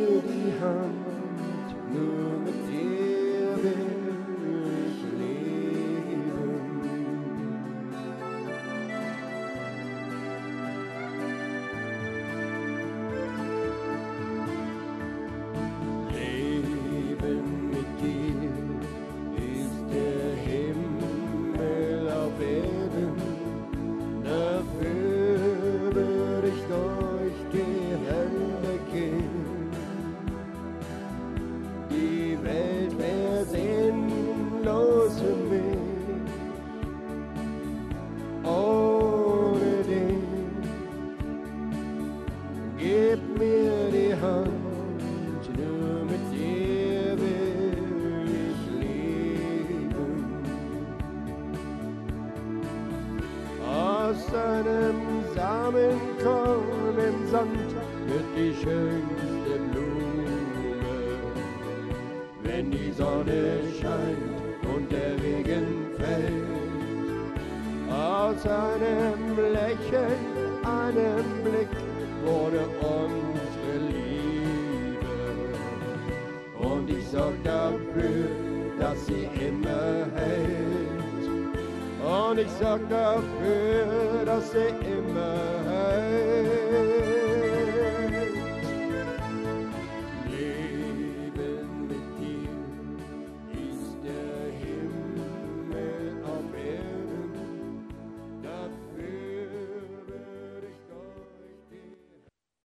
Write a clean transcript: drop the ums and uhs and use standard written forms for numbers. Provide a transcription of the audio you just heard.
mir die Hand, nur mit dir will ich leben. Leben mit dir ist der Himmel auf Erden, dafür würde ich durch die Hölle gehen. Die Welt wäre sinnlos für mich, ohne dich. Gib mir die Hand, nur mit dir will ich leben. Aus einem Samenkorn im Sand wird die schönste Blume. Wenn die Sonne scheint und der Regen fällt, aus einem Lächeln, einem Blick wurde unsere Liebe. Und ich sorg dafür, dass sie immer hält. Und ich sorg dafür, dass sie immer hält.